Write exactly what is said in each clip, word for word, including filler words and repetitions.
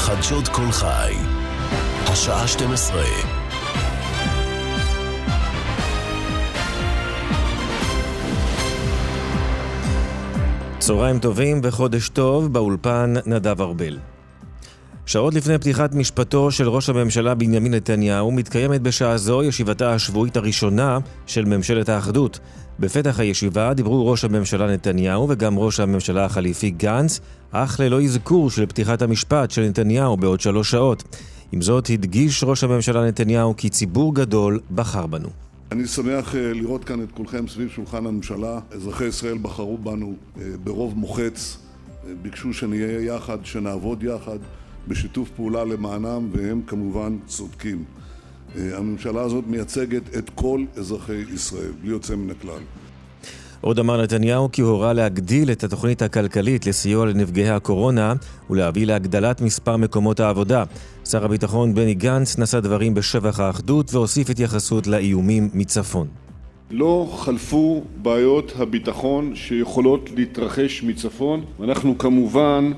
חדשות כל חי, השעה שתים עשרה. צהריים טובים וחודש טוב, באולפן נדב ארבל. שעות לפני פתיחת משפטו של ראש הממשלה בנימין נתניהו מתקיימת בשעה זו ישיבתה השבועית הראשונה של ממשלת האחדות. בפתח הישיבה דיברו ראש הממשלה נתניהו וגם ראש הממשלה החליפי גנץ, אך ללא אזכור של פתיחת המשפט של נתניהו בעוד שלוש שעות. עם זאת הדגיש ראש הממשלה נתניהו כי ציבור גדול בחר בנו. אני שמח לראות כאן את כולכם סביב שולחן הממשלה. אזרחי ישראל בחרו בנו ברוב מוחץ, ביקשו שנהיה יחד, שנעבוד יחד בשיתוף פעולה למענם, והם כמובן צודקים. הממשלה הזאת מייצגת את כל אזרחי ישראל, בלי יוצא מן הכלל. עוד אמר נתניהו כי הוא הורה להגדיל את התוכנית הכלכלית לסיוע לנפגעי הקורונה ולהביא להגדלת מספר מקומות העבודה. שר הביטחון בני גנץ נשא דברים בשבח האחדות והוסיף התייחסות לאיומים מצפון. לא חלפו בעיות הביטחון שיכולות להתרחש מצפון. אנחנו כמובן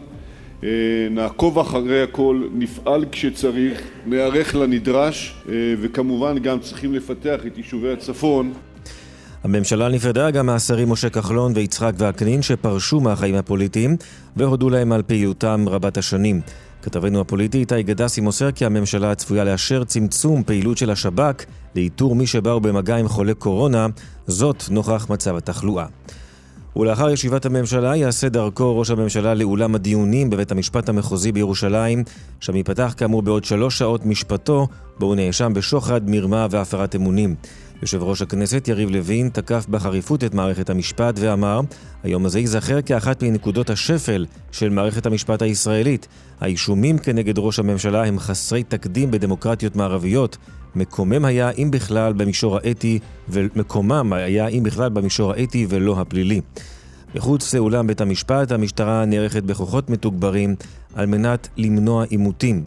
נעקוב אחרי הכל, נפעל כשצריך, נערך לנדרש, וכמובן גם צריכים לפתח את יישובי הצפון. הממשלה נפרדה גם מהשרים משה כחלון ויצחק וקנין שפרשו מהחיים הפוליטיים והודו להם על פעילותם רבת השנים. כתבנו הפוליטי איתי גדסי מוסר כי הממשלה צפויה לאשר צמצום פעילות של השב"כ לאיתור מי שבאו במגע עם חולי קורונה, זאת נוכח מצב התחלואה. ולאחר ישיבת הממשלה יעשה דרכו ראש הממשלה לאולם הדיונים בבית המשפט המחוזי בירושלים, שם ייפתח כאמור בעוד שלוש שעות משפטו, בו הוא נאשם בשוחד, מרמה והפרת אמונים. יושב ראש הכנסת יריב לוין תקף בחריפות את מערכת המשפט ואמר, היום הזה ייזכר כאחת מנקודות השפל של מערכת המשפט הישראלית. האישומים כנגד ראש הממשלה הם חסרי תקדים בדמוקרטיות מערביות. מקומם היה אם בכלל במישור האתי ומקומם היה אם בכלל במישור האתי ולא הפלילי. מחוץ לאולם בית המשפט המשטרה נערכת בכוחות מתוגברים על מנת למנוע עימותים.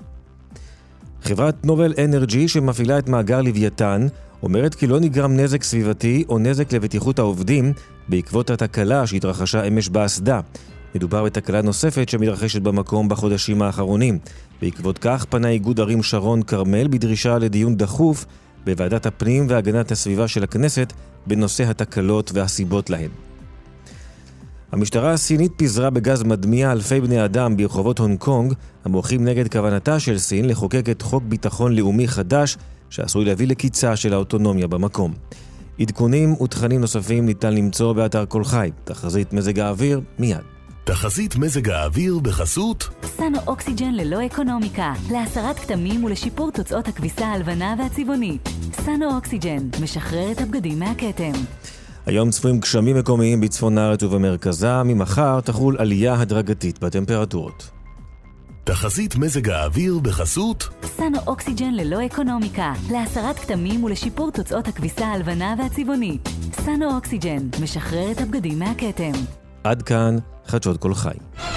חברת נובל אנרג'י שמפעילה את מאגר לוויתן אומרת כי לא נגרם נזק סביבתי או נזק לבטיחות העובדים בעקבות התקלה שהתרחשה אמש באסדה. מדובר בתקלה נוספת שמתרחשת במקום בחודשים האחרונים. בעקבות כך פנה איגוד ערים שרון קרמל בדרישה לדיון דחוף בוועדת הפנים והגנת הסביבה של הכנסת בנושא התקלות והסיבות להן. המשטרה הסינית פיזרה בגז מדמיע אלפי בני אדם ברחובות הונג קונג המוחים נגד כוונתה של סין לחוקק את חוק ביטחון לאומי חדש שעשוי להביא לקיצה של האוטונומיה במקום. עדכונים ותכנים נוספים ניתן למצוא באתר כל חי. תחזית מזג האוויר מיד. תחזית מזג האוויר בחסות סנו אוקסיג'ן ללא אקונומיקה, להסרת כתמים ולשיפור תוצאות הכביסה הלבנה והצבעונית. סנו אוקסיג'ן משחרר את הבגדים מהכתם. היום צפויים גשמים מקומיים בצפון הארץ ובמרכזה, ממחר תחול עלייה הדרגתית בטמפרטורות. תחזית מזג האוויר בחסות סנו אוקסיג'ן ללא אקונומיקה, להסרת כתמים ולשיפור תוצאות הכביסה הלבנה והצבעונית. סנו אוקסיג'ן משחרר את הבגדים מהכתם. עד כאן חדשות כל חי.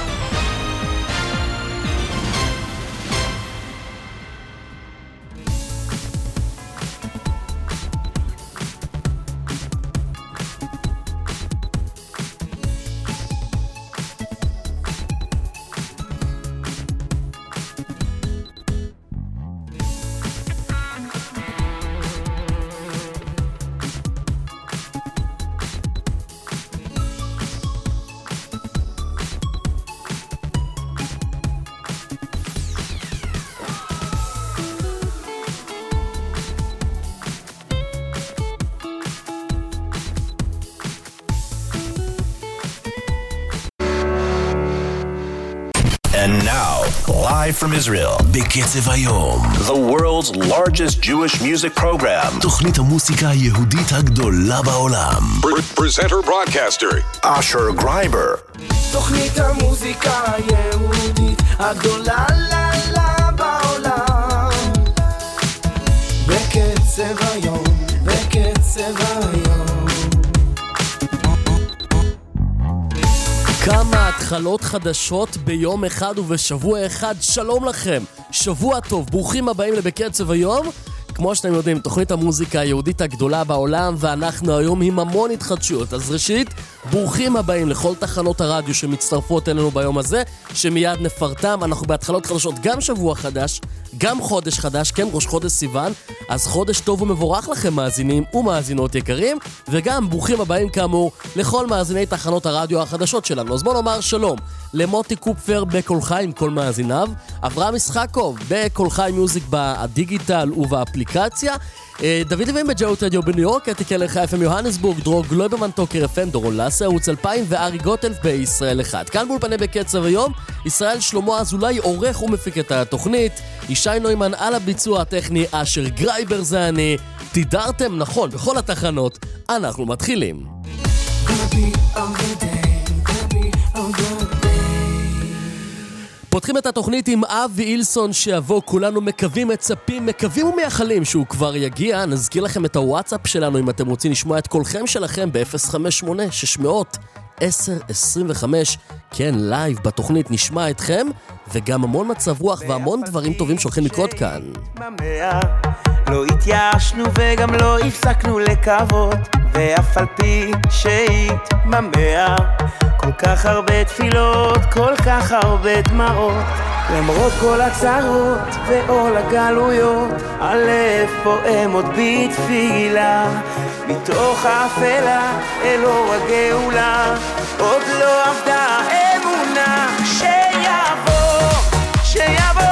And now, live from Israel, בקצב היום. The world's largest Jewish music program. תוכנית המוסיקה היהודית הגדולה בעולם. Presenter broadcaster, Asher Greiber. תוכנית המוסיקה היהודית הגדולה לה לה בעולם. בקצב היום, בקצב היום. כמה התחלות חדשות ביום אחד ובשבוע אחד. שלום לכם, שבוע טוב, ברוכים הבאים לבקצב היום. כמו שאתם יודעים, תוכנית המוזיקה היהודית הגדולה בעולם, ואנחנו היום עם המון התחדשות. אז ראשית, ברוכים הבאים לכל תחנות הרדיו שמצטרפות אלינו ביום הזה, שמיד נפרטם. אנחנו בהתחלות חדשות, גם שבוע חדש, גם חודש חדש, כן, ראש חודש סיוון, אז חודש טוב ומבורך לכם מאזינים ומאזינות יקרים, וגם ברוכים הבאים כאמור לכל מאזיני תחנות הרדיו החדשות שלנו. אז בוא נאמר שלום למוטי קופפר בכל חי עם כל מאזיניו, אברהם ישחקוב בכל חי מיוזיק בדיגיטל ובאפליקציה, דוד לוין בג'אות רדיו בניו יורק, אתי קלר אף אם יוהנסבורג, דרור גלויברמן טוקר אף אם, דורון לסה, ערוץ אלפיים, וארי גוטלף בישראל אחד. כאן באולפני בקצב היום, ישראל שלמה אזולאי עורך ומפיק את התוכנית, ישי נוימן על הביצוע הטכני, אשר גרייבר זה אני. תידרתם נכון בכל התחנות, אנחנו מתחילים. פותחים את התוכנית עם אבי אילסון שיבוא, כולנו מקווים, מצפים, מקווים ומייחלים שהוא כבר יגיע. נזכיר לכם את הוואטסאפ שלנו אם אתם רוצים לשמוע את קולכם שלכם ב-אפס חמש שמונה שש מאות עשר עשרים וחמש. כן, לייב בתוכנית נשמע אתכם, וגם המון מצב רוח והמון דברים טובים שהולכים לקרות כאן. לא התייאשנו וגם לא הפסקנו לקוות, ואף על פי שהתממע כל כך הרבה תפילות, כל כך הרבה דמעות, למרות כל הצרות ועול הגלויות, הלב פועם עוד בתפילה, מתוך האפלה אל אור הגאולה, עוד לא עבדה האמונה. שיבוא, שיבוא,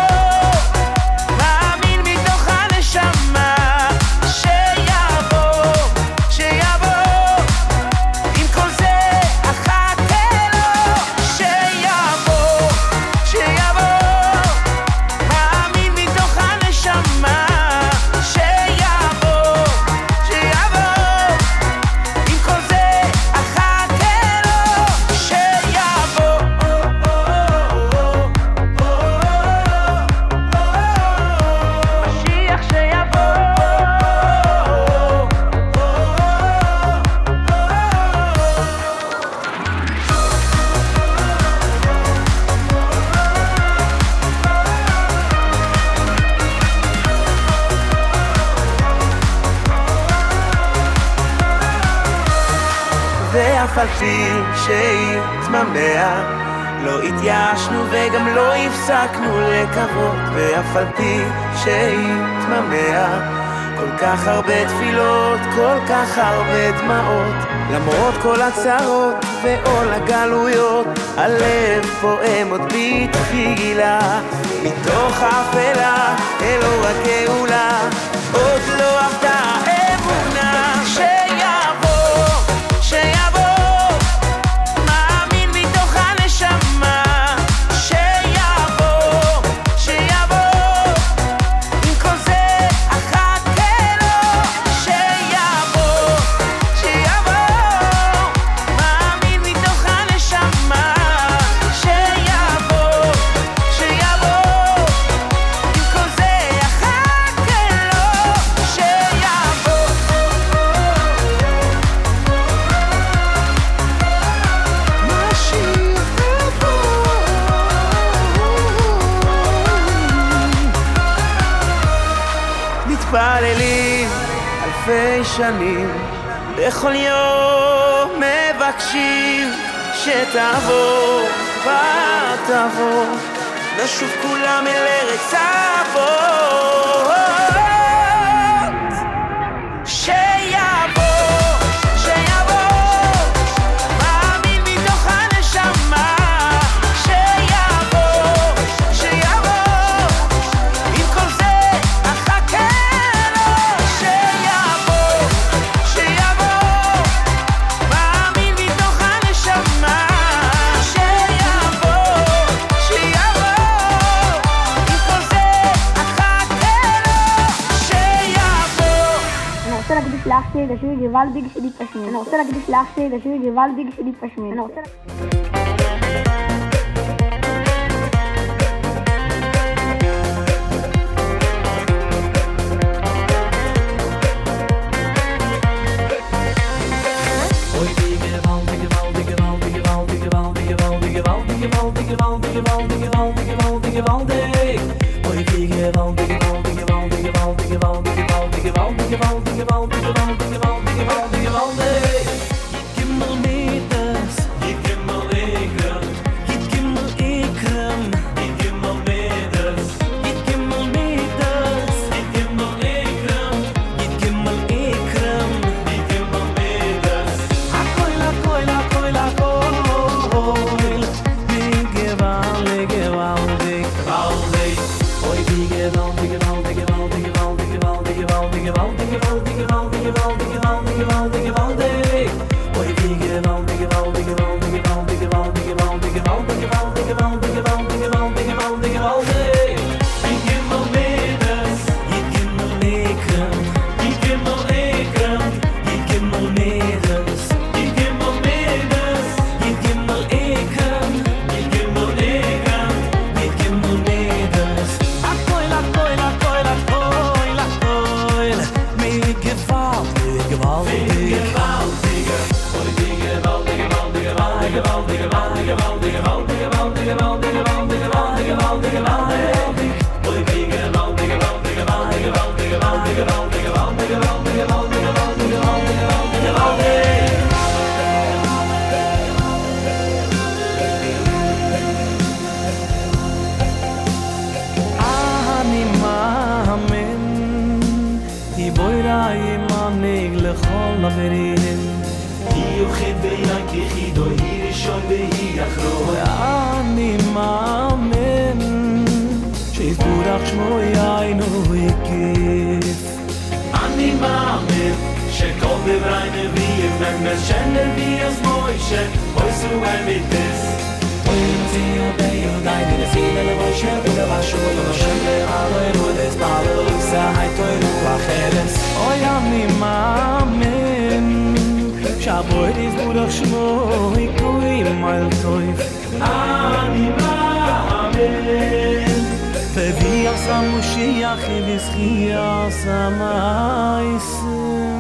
ואף על פי שהתממע לא התייאשנו וגם לא הפסקנו לקוות, ואף על פי שהתממע כל כך הרבה תפילות, כל כך הרבה דמעות, למרות כל הצרות ועול הגלויות, הלב פועם עוד בתפילה, מתוך האפלה אל אור הגאולה, עוד לא עבדה האמונה. שיבוא, שיבוא, מאמין מתוך הנשמה, שיבוא, שיבוא, עם כל זה אחכה לו, שיבוא, שיבוא, מאמין מתוך הנשמה, שיבוא, שיבוא, עם כל זה אחכה לו, שיבוא. מתפללים אלפי שנים, בכל יום מבקשים שתבוא ותבוא, נשוב כולם אל ארץ אבות. שיבוא, שיבוא, מאמין מתוך הנשמה, שיבוא, שיבוא, עם כל זה אחכה לו, שיבוא, שיבוא, מאמין מתוך הנשמה, שיבוא, שיבוא, עם כל זה אחכה לו, שיבוא. אני רוצה להקדיש לאח שלי את השיר גוואלדיג שלי פשמין. אני רוצה להקדיש לאח שלי את השיר גוואלדיג שלי פשמין. אני רוצה Gewaltig, gewaltig, gewaltig, gewaltig, gewaltig, gewaltig, gewaltig, gewaltig, gewaltig, gewaltig, אני מאמין שיתבורך שמו יענו הקיף אני מאמין שכל דברי נביאים ומשנר בי אז מוישה אויסו אמיתיס אוירצי יודעי יודעי ננסים אלה מוישה ולבשו ולשנר עלוי רודס בעלוסה הייתוירו החרס אוי אני מאמין שהבויד יתבורך שמו יקוי מייל טויף אני מאמין תביא עשה מושיח וזכי עשה מייסים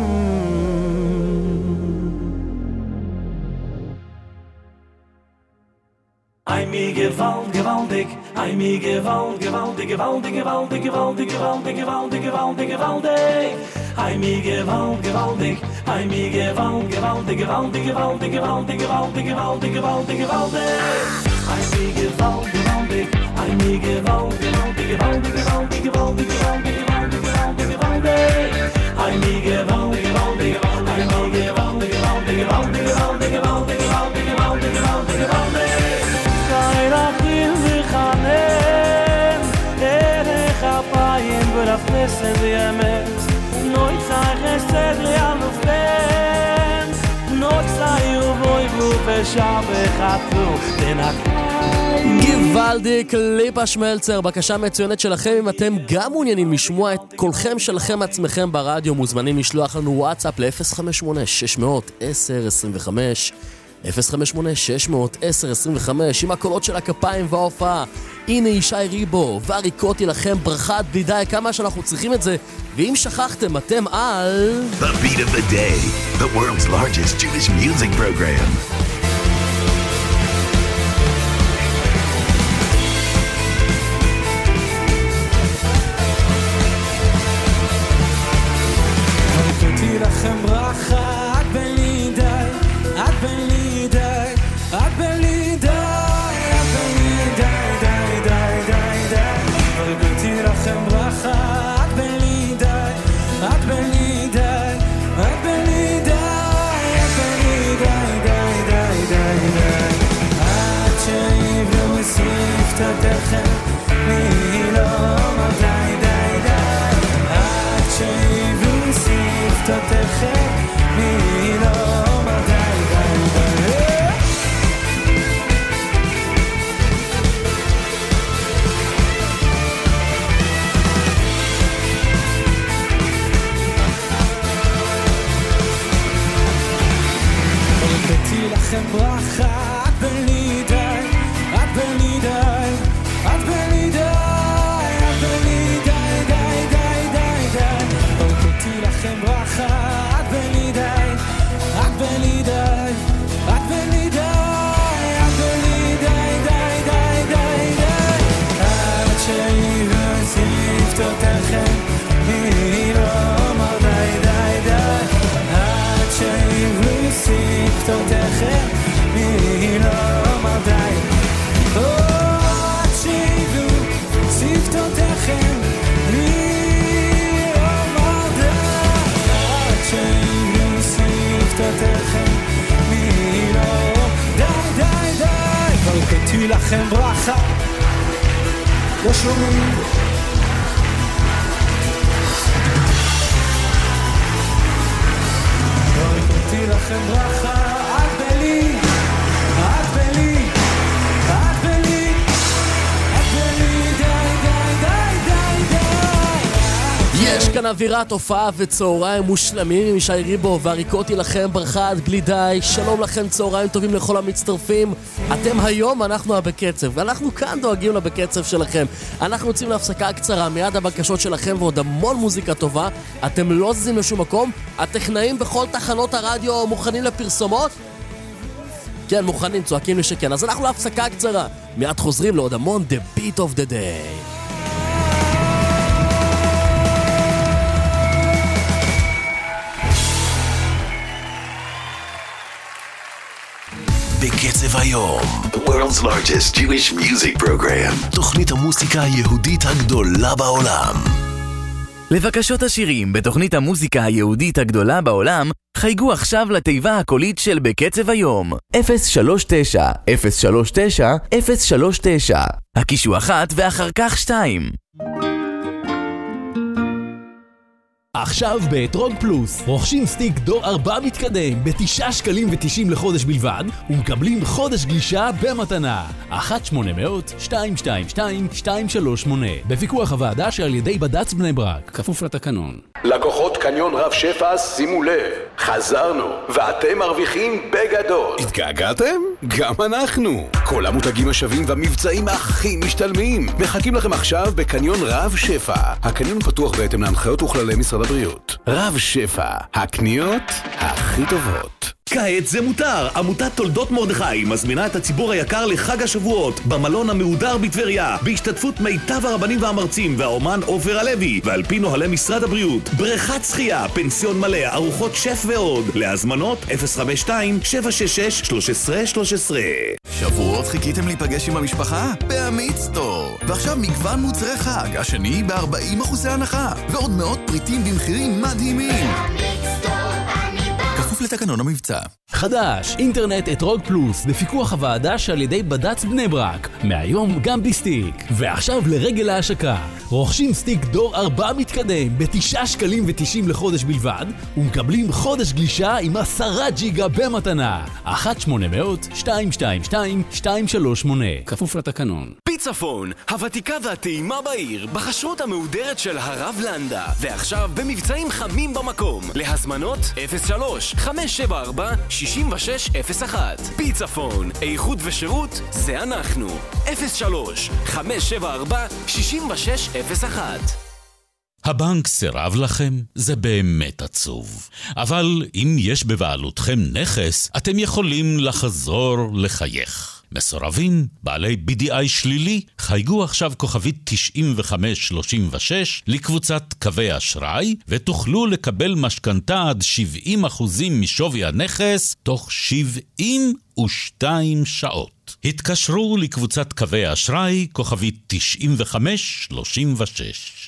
Ei mi gewalt gewaltig, ei mi gewalt gewaltig gewaltig gewaltig gewaltig gewaltig gewaltig gewaltig gewaltig. Ei mi gewalt gewaltig, ei mi gewalt gewaltig gewaltig gewaltig gewaltig gewaltig gewaltig gewaltig gewaltig. Ei mi gewalt gewaltig, ei mi gewalt gewaltig gewaltig gewaltig gewaltig gewaltig gewaltig gewaltig gewaltig. Ei mi gewalt gewaltig, ei mi gewalt gewaltig gewaltig gewaltig gewaltig gewaltig gewaltig gewaltig gewaltig. Rachim v'chanem Erech apayim v'raf nesem v'yemet Noi tzai chesed li'alufem Noi tzai uvoivu v'shabech atru Tenakay גוואלדיק, ליפה שמלצר, בקשה מצוינת שלכם. אם אתם גם מעוניינים לשמוע את קולכם שלכם עצמכם ברדיו, מוזמנים לשלוח לנו וואטסאפ ל-אפס חמש שמונה שש עשר עשרים וחמש אפס חמש שמונה שש עשר עשרים וחמש עם הקולות של הכפיים וההופעה. הנה ישי ריבו והריקותי לכם ברכת בלי די, כמה שאנחנו צריכים את זה. ואם שכחתם, אתם על The Beat of the Day, the world's largest Jewish music program. הריקותי לכם ברכה את בלי די את בלי די את בלי די את בלי די די די די די הריקותי לכם ברכה את בלי די את בלי די את בלי די את בלי די די די די די עד שיבלו שפתותיכם מי לא אומר די די די עד שיבלו שפתותיכם מי לא אומר די די די הבאתי לכם ברכה את בלי די את בלי די את בלי די את בלי די די די די די הבאתי לכם ברכה את בלי די את בלי די את בלי די את בלי די די די די די עד שיבלו שפתותיכם מי לא אומר די די די עד שיבלו שפתותיכם מי לא אומר די עד שיבלו שפתותיכם מי לא אומר די עד שיבלו שפתותיכם מי לא די די די ברכתי לכם ברכה לא שומעים ברכתי לכם ברכה את בלי את בלי את בלי את בלי די די די די די יש כאן אווירת הופעה וצהריים מושלמים עם ישי ריבו והריקותי לכם ברכת בלי די. שלום לכם, צהריים טובים לכל המצטרפים. אתם היום, אנחנו הבקצב, ואנחנו כאן דואגים לבקצב שלכם. אנחנו יוצאים להפסקה קצרה, מיד הבקשות שלכם ועוד המון מוזיקה טובה. אתם לא זזים לשום מקום. הטכנאים בכל תחנות הרדיו מוכנים לפרסומות? כן, מוכנים, צועקים לי שכן. אז אנחנו להפסקה קצרה. מיד חוזרים לעוד המון The Beat of the Day. בקצב היום, the world's largest Jewish music program, תוכנית המוסיקה היהודית הגדולה בעולם. לבקשות השירים בתוכנית המוסיקה היהודית הגדולה בעולם, חייגו עכשיו לתיבה הקולית של בקצב היום, אפס שלוש תשע אפס שלוש תשע אפס שלוש תשע. הקישו אחת ואחר כך שתיים. עכשיו באתרוג פלוס, רוכשים סטיק דור ארבע מתקדם בתשעה שקלים ותשעים לחודש בלבד, ומקבלים חודש גלישה במתנה. אחת שמונה מאות שתיים שתיים שתיים שתיים שלוש שמונה. בפיקוח הוועדה שעל ידי בד"ץ בני ברק, כפוף לתקנון. לקוחות קניון רב שפע, שימו לב, חזרנו, ואתם מרוויחים בגדול. התגעגעתם? גם אנחנו. כל המותגים השווים והמבצעים הכי משתלמים מחכים לכם עכשיו בקניון רב שפע. הקניון פתוח בהתאם להנחיות וכללי משרד הבריאות. רב שפע, הקניות הכי טובות. כעת זה מותר. עמותת תולדות מרדכי מזמינה את הציבור היקר לחג השבועות במלון המהודר בטבריה, בהשתתפות מיטב הרבנים והמרצים והאומן עופר הלוי, ועל פי נוהלי משרד הבריאות. בריכת שחייה, פנסיון מלא, ארוחות שף ועוד. להזמנות אפס חמש שתיים שבע שש שש שלוש עשרה שלוש עשרה. שבועות חיכיתם להיפגש עם המשפחה? בעמית סטור. ועכשיו מגוון מוצרי חג, השני ב-ארבעים אחוז הנחה, ועוד מאות פריטים במחירים מדהימים. כפוף לתקנון המבצע. חדש, אינטרנט אתרוג פלוס, בפיקוח הוועדה שעל ידי בד"ץ בני ברק, מהיום גם בסטיק. ועכשיו לרגל ההשקה, רוכשים סטיק דור ארבע מתקדם בתשעה שקלים ותשעים לחודש בלבד, ומקבלים חודש גלישה עם עשרה ג'יגה במתנה. אחת שמונה מאות שתיים שתיים שתיים שתיים שלוש שמונה. כפוף לתקנון. פיצפון, הוותיקה והטעימה בעיר, בחשרות המהודרת של הרב לנדה. ועכשיו במבצעים חמים במקום. להזמנות אפס שלוש חמש שבע ארבע שש שש אפס אחת. פיצפון, איכות ושירות זה אנחנו. אפס שלוש חמש שבע ארבע שש שש אפס אחת. הבנק סירב לכם? זה באמת עצוב. אבל אם יש בבעלותכם נכס, אתם יכולים לחזור לחייך. מסורבים, בעלי בי די איי שלילי, חייגו עכשיו כוכבית תשעים וחמש שלושים ושש לקבוצת קווי אשראי, ותוכלו לקבל משכנתה עד שבעים אחוזים משווי הנכס תוך שבעים ושתיים שעות. התקשרו לקבוצת קווי אשראי כוכבית תשעים וחמש שלושים ושש.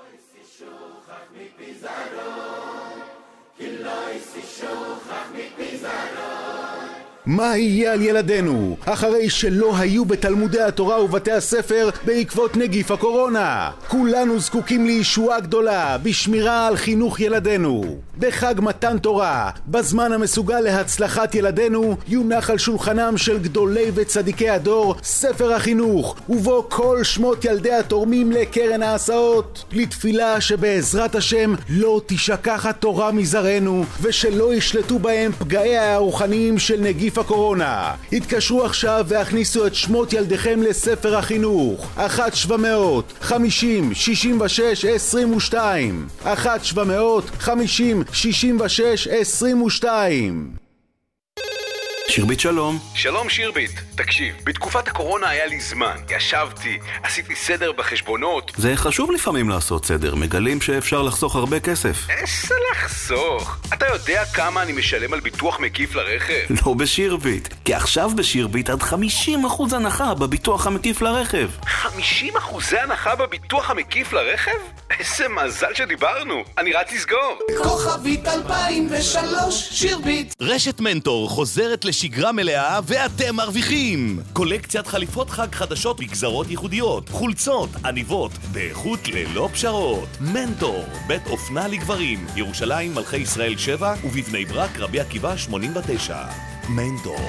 מה יהיה על ילדינו אחרי שלא היו בתלמודי התורה ובתי הספר בעקבות נגיף הקורונה? כולנו זקוקים לישועה גדולה בשמירה על חינוך ילדינו. בחג מתן תורה, בזמן המסוגל להצלחת ילדינו, יונח על שולחנם של גדולי וצדיקי הדור ספר החינוך, ובו כל שמות ילדי התורמים לקרן ההסעות, לתפילה שבעזרת השם לא תשכח התורה מזרענו, ושלא ישלטו בהם פגעי הרוחניים של נגיף הקורונה. התקשרו עכשיו והכניסו את שמות ילדיכם לספר החינוך. אחת שבע מאות חמישים שישים ושש עשרים ושתיים. אחת שבע מאות חמישים שישים ושש עשרים ושתיים. שירבית שלום. שלום שירבית, תקשיב, בתקופת הקורונה היה לי זמן, ישבתי, עשיתי סדר בחשבונות. זה חשוב לפעמים לעשות סדר, מגלים שאפשר לחסוך הרבה כסף. איזה לחסוך? אתה יודע כמה אני משלם על ביטוח מקיף לרכב? לא בשירבית, כי עכשיו בשירבית עד חמישים אחוז הנחה בביטוח המקיף לרכב. חמישים אחוז הנחה בביטוח המקיף לרכב? איזה מזל שדיברנו, אני רץ לסגור. כוכבית אלפיים ושלוש שירבית. רשת מנטור חוזרת לשגרה מלאה ואתם מרוויחים. קולקציית חליפות חג חדשות בגזרות ייחודיות, חולצות, עניבות, באיכות ללא פשרות. מנטור, בית אופנה לגברים, ירושלים מלכי ישראל שבע ובבני ברק רבי עקיבא שמונים ותשע. מנטור.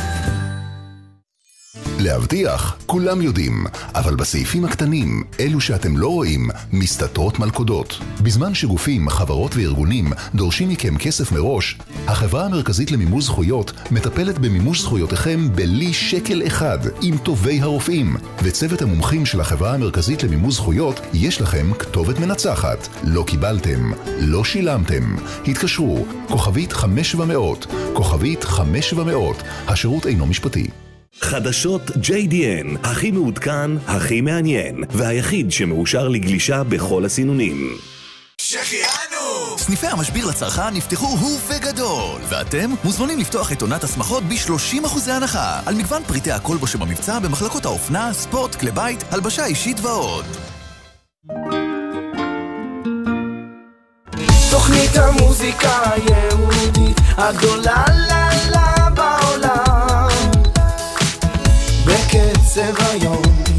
להבטיח, כולם יודעים, אבל בסעיפים הקטנים, אלו שאתם לא רואים, מסתתרות מלכודות. בזמן שגופים, חברות וארגונים דורשים מכם כסף מראש, החברה המרכזית למימוש זכויות מטפלת במימוש זכויותיכם בלי שקל אחד, עם טובי הרופאים. וצוות המומחים של החברה המרכזית למימוש זכויות, יש לכם כתובת מנצחת. לא קיבלתם, לא שילמתם. התקשרו, כוכבית חמש שבע מאות, כוכבית חמש שבע מאות, השירות אינו משפטי. חדשות ג'יי די אן, הכי מעודכן, הכי מעניין, והיחיד שמאושר לגלישה בכל הסינונים. שחיינו! סניפי המשביר לצרכן נפתחו הוא וגדול, ואתם מוזמנים לפתוח את עונת הסמכות ב-שלושים אחוז הנחה על מגוון פריטי הכלבו שבמבצע במחלקות האופנה, ספורט, כלי בית, הלבשה אישית ועוד. תוכנית המוזיקה היהודית הגדולה לה לה בעולם בקצב היום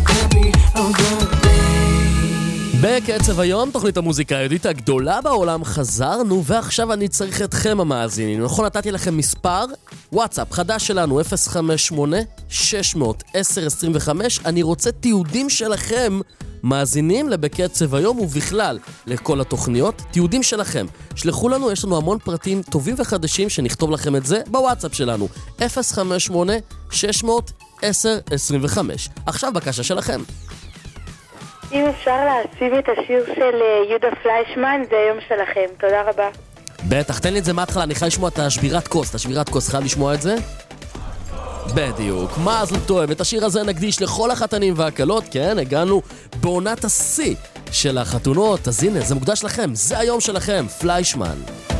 בקצב היום, תוכנית המוזיקה היהודית הגדולה בעולם. חזרנו, ועכשיו אני צריך אתכם המאזינים. נכון, נתתי לכם מספר וואטסאפ חדש שלנו אפס חמש שמונה שש עשר עשרים וחמש. אני רוצה תיעודים שלכם מאזינים לבקצב היום ובכלל לכל התוכניות. תיעודים שלכם שלחו לנו, יש לנו המון פרטים טובים וחדשים שנכתוב לכם את זה בוואטסאפ שלנו אפס חמש שמונה שש עשר עשרים וחמש. עכשיו בקשה שלכם. אם אפשר להציב את השיר של יהודה פליישמן, זה היום שלכם. תודה רבה. בטח, תן לי את זה מההתחלה, אני חייב לשמוע את השבירת כוס. את השבירת כוס, חייב לשמוע את זה? בדיוק, מזל טוב. את השיר הזה נקדיש לכל החתנים והקלות. כן, הגענו בעונת השיא של החתונות. אז הנה, זה מוקדש לכם, זה היום שלכם, פליישמן.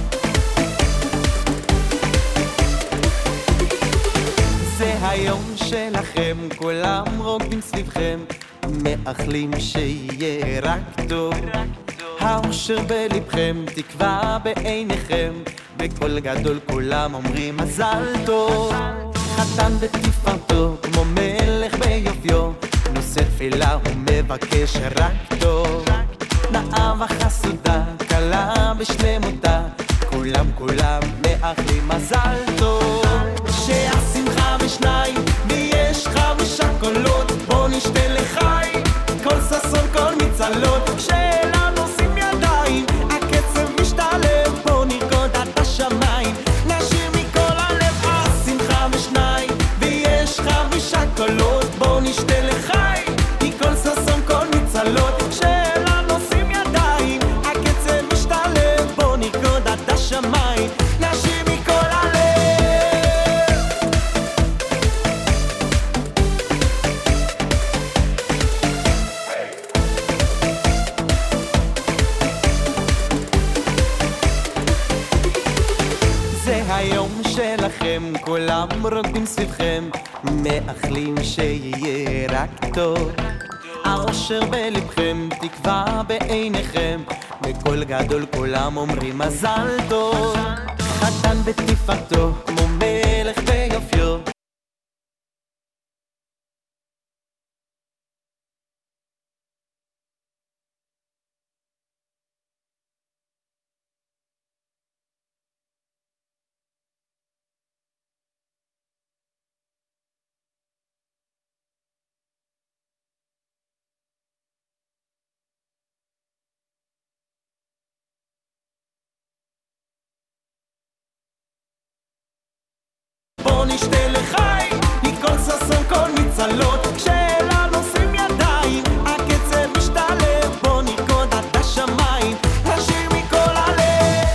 זה היום שלכם, כולם רוקדים סביבכם, מאחלים שיהיה רק טוב. האושר בלבכם, תקווה בעיניכם, בקול גדול כולם אומרים מזל טוב. חתן בתפארתו, כמו מלך ביופיו, נושא תפילה ומבקש רק טוב. נאה וחסודה, קלה בשלמותה, כולם כולם מאחלים מזל טוב. שהשמחה בשניים, ויש חמישה קולות, בוא נשתה לחי, כל ששון כל מצלות, כשאלנו עושים ידיים, הקצב משתלב, בוא נרקוד עד השמיים, נשיר מכל הלב. השמחה בשניים, ויש חמישה קולות, בוא נשתה לחי, כל ששון כל מצלות, כשאלנו עושים ידיים, הקצב משתלב, בוא נרקוד עד השמיים, נשיר מכל הלב. היום שלכם, כולם רוקדים סביבכם, מאחלים שיהיה רק טוב. האושר בלבכם, תקווה בעיניכם, בקול גדול כולם אומרים מזל טוב. חתן בתפארתו, כמו מלך ביופיו, בוא נשתה לחי, מכל ששון כל מצלות, כשאלנו עושים ידיים, הקצב משתלב, בוא נרקוד עד השמיים, נשיר מכל הלב.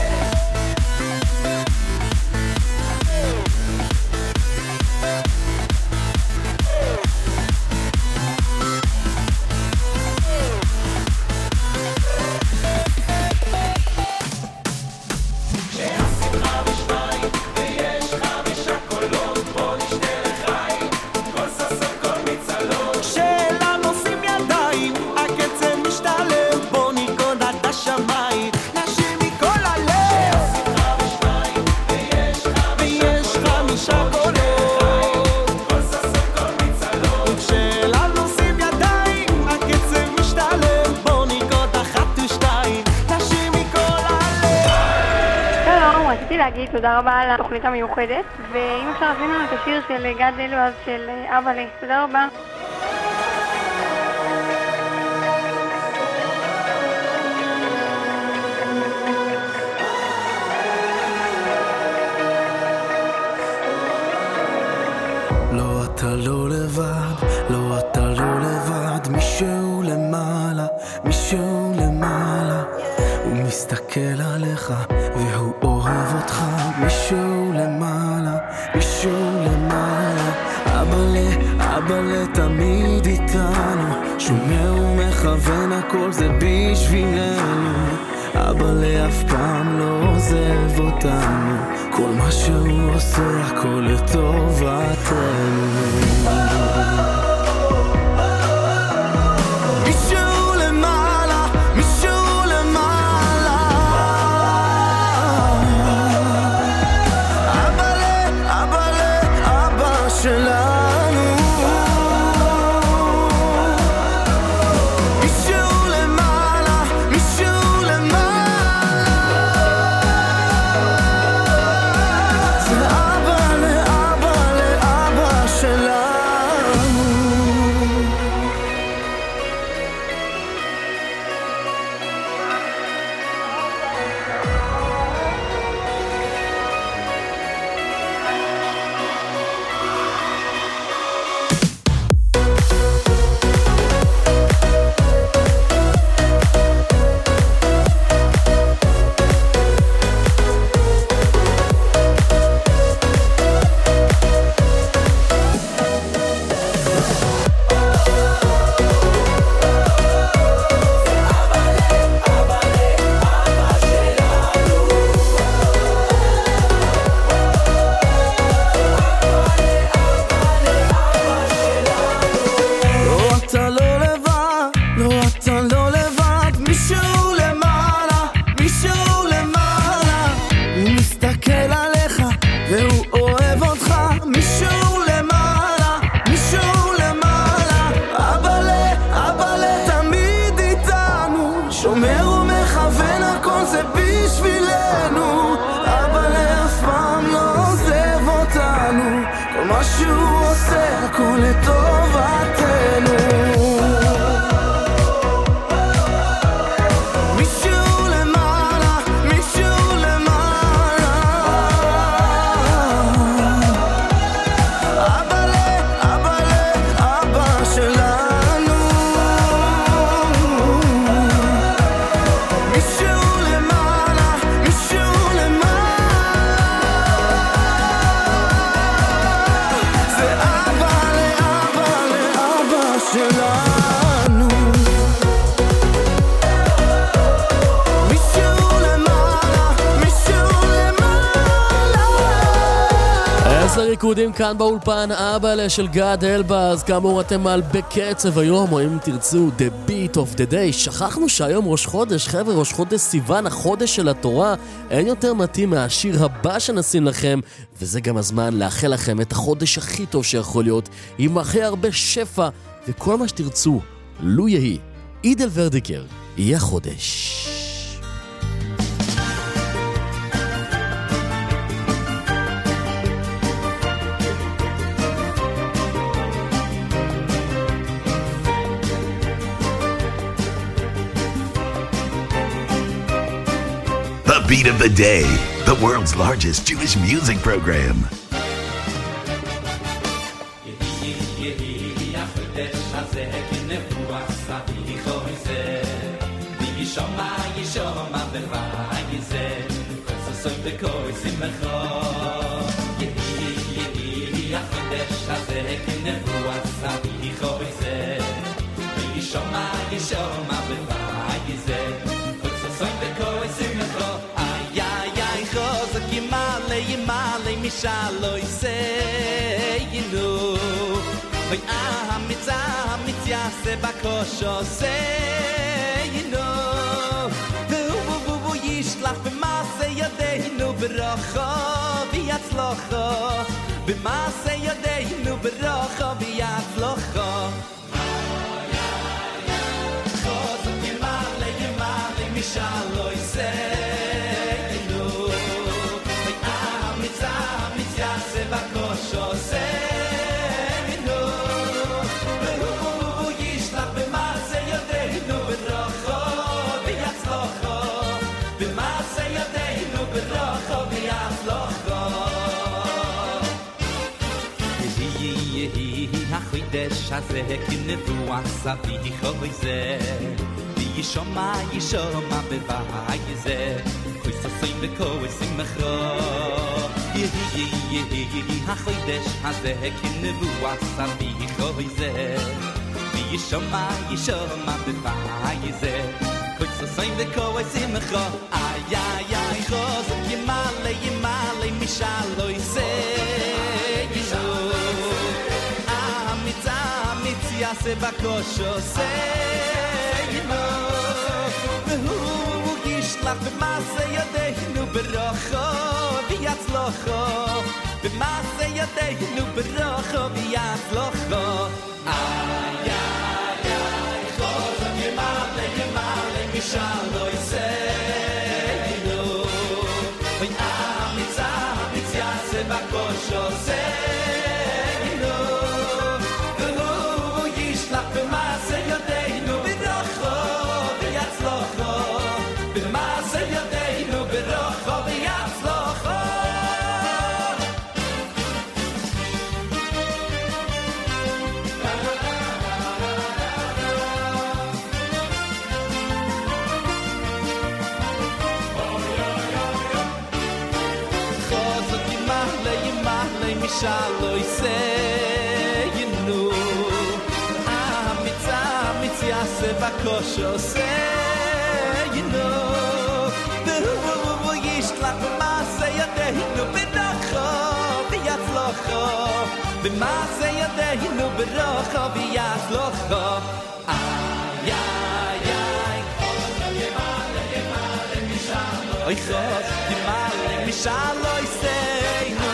שהשמחה בשניים, ויש חמישה קולות, בוא נשתה לחי, כל ששון כל מצלות, כשאלנו עושים ידיים, הקצב משתלב, בוא נרקוד עד השמיים, נשיר מכל הלב. שהשמחה בשניים, ויש חמישה קולות, כל ששון כל מצלות, כשאלנו עושים ידיים, הקצב משתלב, בוא נרקוד אחת ושתיים, נשיר מכל הלב. שלום, רציתי להגיד תודה רבה על התוכנית המיוחדת, ואם אפשר להזמין לנו את השיר של גד אלבז של אבא לי. תודה רבה. לא, אתה לא לבד, לא, אתה לא לבד, מישהו למעלה, מישהו למעלה, הוא מסתכל עליך והוא אוהב אותך, מישהו למעלה, מישהו למעלה, אבא לי שומר ומכוון הכל זה בשבילנו, אבא לאף פעם לא עוזב אותנו, כל מה שהוא עושה הכל לטובתנו. מישהו למעלה, מישהו למעלה, אבא ל, אבא ל, אבא שלנו. ריקודים כאן באולפן, אבא של גד אלבז. כאמור אתם על בקצב היום, או אם תרצו The Beat of the Day. שכחנו שהיום ראש חודש, חבר'ה, ראש חודש סיוון, החודש של התורה. אין יותר מתאים מהשיר הבא שנשים לכם, וזה גם הזמן לאחל לכם את החודש הכי טוב שיכול להיות, עם הכי הרבה שפע וכל מה שתרצו. לו יהי עיד אל ורדיקר יהיה חודש. Beat of the Day, the world's largest Jewish music program. Shalo say you know Oy amitza amitzya se bakosho say you know Vu vu vu vu yishlach b'maase yadeinu b'rocho v'yatzlocho b'maase yadeinu b'rocho v'yatzlocho Chozok yemale yemale mishalo say Shaze kinevu asavi khoyze Di shoma yishoma bevayze Khoyse soim bekoysim mekho Ye ye ye ye ha khoydesh haze kinevu asavi khoyze Di ישומע ישומע בפייזה קויסוין דקוי שמחה איי איי איי חוז ימאל ימאל מישאל יסה ישו אמיצה אמיציה סבקושו סה והוא ישלח במעשה ידינו ברוחו ויצלוחו במעשה ידינו ברוחו ויצלוחו איי איי איי חוז ימאל ימאל מישאל יסיינו ואי אמיצה אמיציה סבקושו סיינו והוא ישלח במעשה ידינו ברוחו ויצלוחו במעשה ידינו ברוחו ויצלוחו משאלו יסיינו אמיצה אמיציה סבקושו סיינו והוא ישלח במעשה ידינו ברוחו ויצלוחו במעשה ידינו ברוחו ויצלוחו איי איי איי ימאלה ימאלה משאלו אוי חוז ימאלה משאלו יסיינו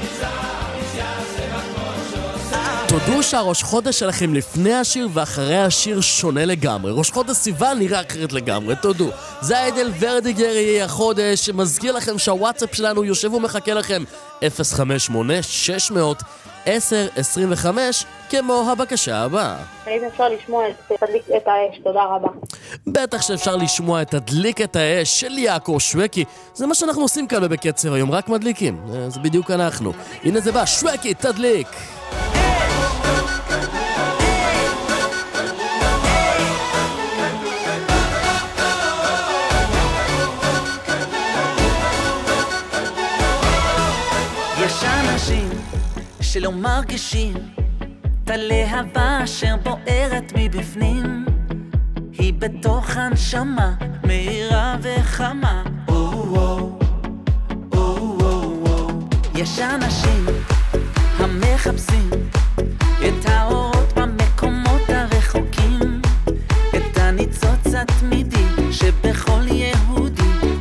תודו שהראש חודש שלכם לפני השיר ואחרי השיר שונה לגמרי. ראש חודש סיוון נראה אחרת לגמרי, תודו. זה איידל ורדיגר יהיה החודש, שמזכיר לכם שהוואטסאפ שלנו יושב ומחכה לכם אפס חמש שמונה שש מאות עשר עשרים וחמש כמו הבקשה הבאה. האם אפשר לשמוע את תדליק את האש, תודה רבה. בטח שאפשר לשמוע את תדליק את האש של יעקב שווקי. זה מה שאנחנו עושים כאן בקצב היום, רק מדליקים. זה בדיוק אנחנו. הנה זה בא, שווקי, תדליק. יש אנשים שלא מרגישים את הלהבה אשר בוערת מבפנים, היא בתוך הנשמה מהירה וחמה. יש אנשים המחפשים את האורות במקומות הרחוקים, את הניצוץ התמידי שבכל יהודי.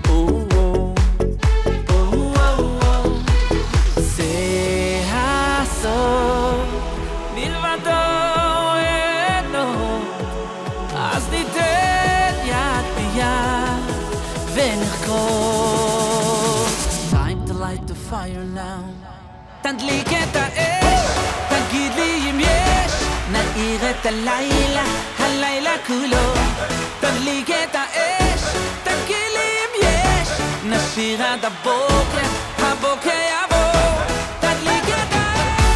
Fire now. תדליק את האש, תגיד לי אם יש, נאיר את הלילה, הלילה כולו. תדליק את האש, תגיד לי אם יש, נשיר עד הבוקר, הבוקר יבוא. תדליק את האש.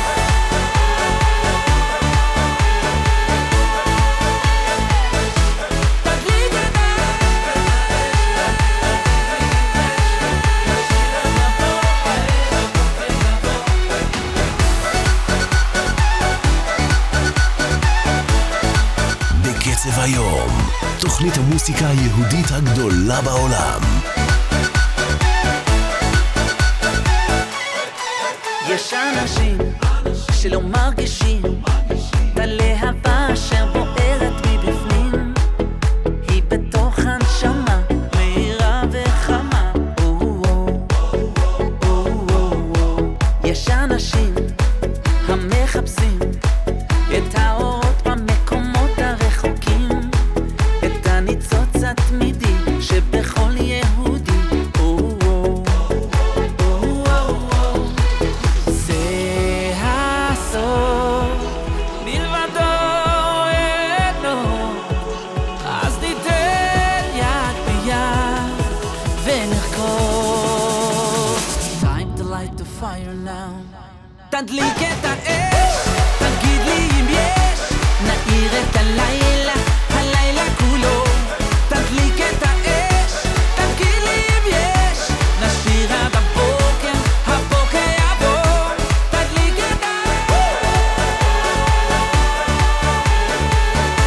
קצב היום, תוכנית המוסיקה היהודית הגדולה בעולם. יש אנשים שלא מרגישים את הלהבה אשר בוערת מבפנים, היא בתוך הנשמה מהירה וחמה. יש אנשים המחפשים את האורות במקומות הרחוקים, את הניצוץ התמידי שבכל יהודי. זה הסוף מלבדו אינו, אז ניתן יד ביד ונרקוד. Time to light the fire now. תדליק את האש, תגיד לי אם יש, נאיר את הלילה, הלילה כולו. תדליק את האש, תגיד לי אם יש, נשיר עד הבוקר, הבוקר יבוא. תדליק את האש.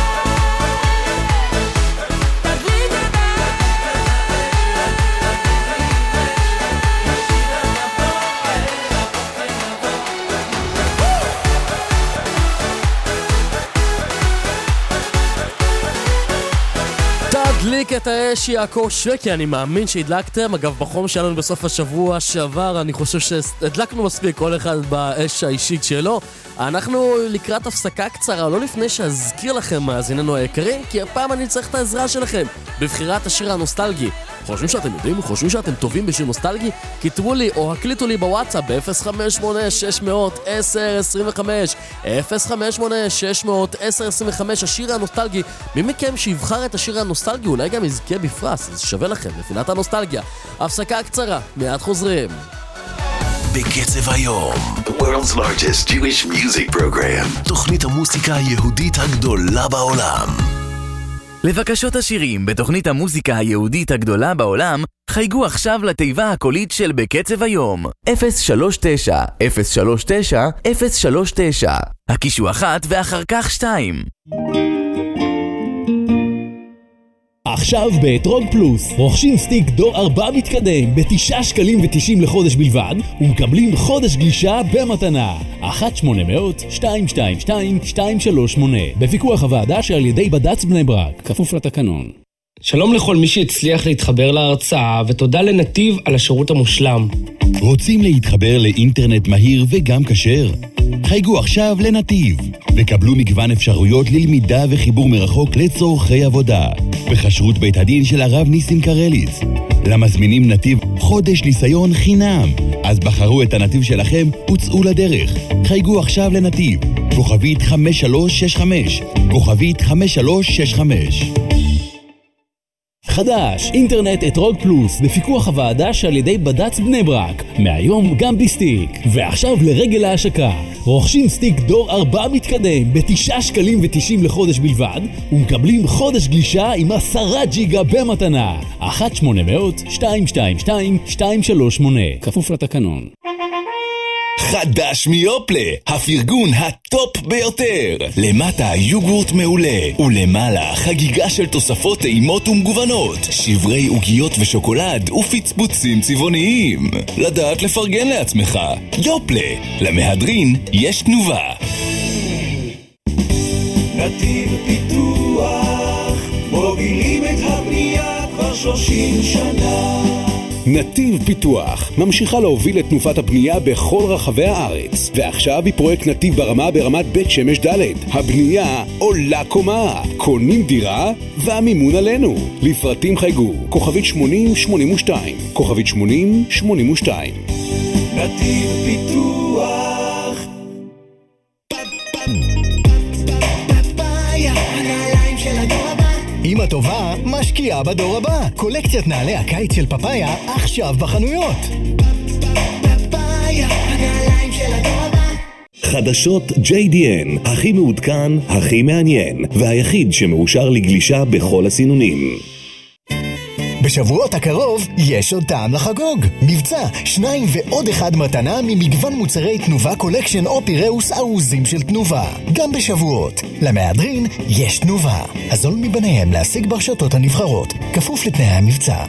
הדליק את האש יעקב שווקי, אני מאמין שהדלקתם. אגב, בחום שלנו בסוף השבוע שעבר, אני חושב שהדלקנו מספיק כל אחד באש האישית שלו. אנחנו לקראת הפסקה קצרה, לא לפני שאזכיר לכם מאזיננו היקרים, כי הפעם אני צריך את העזרה שלכם בבחירת השיר הנוסטלגי. חושבים שאתם יודעים? חושבים שאתם טובים בשיר נוסטלגי? כתבו לי או הקליטו לי בוואטסאפ ב-אפס חמש שמונה שש עשר עשרים וחמש אפס חמש שמונה שש עשר עשרים וחמש. השיר הנוסטלגי, מי מכם שיבחר את השיר הנוסטלגי אולי גם יזכה בפרס, אז שווה לכם לפינת הנוסטלגיה. הפסקה קצרה, מיד חוזרים. בקצב היום, the world's largest Jewish music program, תוכנית המוסיקה היהודית הגדולה בעולם. לבקשות השירים בתוכנית המוזיקה היהודית הגדולה בעולם, חייגו עכשיו לתיבה הקולית של בקצב היום, אפס שלוש תשע אפס שלוש תשע אפס שלוש תשע. הקישו אחת ואחר כך שתיים. עכשיו באתרוג פלוס, רוכשים סטיק דור ארבע מתקדם בתשעה שקלים ותשעים לחודש בלבד, ומקבלים חודש גלישה במתנה. אחת שמונה מאות שתיים שתיים שתיים שתיים שלוש שמונה. בפיקוח הוועדה שעל ידי בד"ץ בני ברק, כפוף לתקנון. שלום לכל מי שהצליח להתחבר להרצאה, ותודה לנתיב על השירות המושלם. רוצים להתחבר לאינטרנט מהיר וגם כשר? חייגו עכשיו לנתיב, וקבלו מגוון אפשרויות ללמידה וחיבור מרחוק לצורכי עבודה. בחשרות בית הדין של הרב ניסים קרליס. למזמינים נתיב חודש ניסיון חינם. אז בחרו את הנתיב שלכם וצאו לדרך. חייגו עכשיו לנתיב, כוכבית חמש שלוש שש חמש, כוכבית חמש שלוש שש חמש. חדש, אינטרנט אתרוג פלוס, בפיקוח הוועדה שעל ידי בד"ץ בני ברק, מהיום גם בסטיק. ועכשיו לרגל ההשקה, רוכשים סטיק דור ארבע מתקדם בתשעה שקלים ותשעים לחודש בלבד, ומקבלים חודש גלישה עם עשרה ג'יגה במתנה. אחת שמונה מאות שתיים שתיים שתיים שתיים שלוש שמונה, כפוף לתקנון. חדש מיופלה, הפרגון הטופ ביותר. למטה יוגורט מעולה, ולמעלה חגיגה של תוספות טעימות ומגוונות, שברי עוגיות ושוקולד ופצפוצים צבעוניים. לדעת לפרגן לעצמך. יופלה, למהדרין יש תנובה. נתיב פיתוח, מובילים את הבנייה כבר שלושים שנה. נתיב פיתוח ממשיכה להוביל את תנופת הבנייה בכל רחבי הארץ, ועכשיו היא פרויקט נתיב ברמה ברמת בית שמש ד'. הבנייה עולה קומה, קונים דירה והמימון עלינו. לפרטים חייגו כוכבית שמונים שמונים ושתיים, כוכבית שמונים שמונים ושתיים. נתיב פיתוח. אמא טובה משקיעה בדור הבא. קולקציית נעלי הקיץ של פפאיה עכשיו בחנויות. פפאיה, הנעליים של הדור הבא. חדשות ג'יי די אן, הכי מעודכן, הכי מעניין, והיחיד שמאושר לגלישה בכל הסינונים. בשבועות הקרוב יש עוד טעם לחגוג. מבצע שניים ועוד אחד מתנה ממגוון מוצרי תנובה קולקשן או פיראוס ארוזים של תנובה. גם בשבועות. למהדרין יש תנובה. הזול מבניהם להשיג ברשתות הנבחרות. כפוף לתנאי המבצע.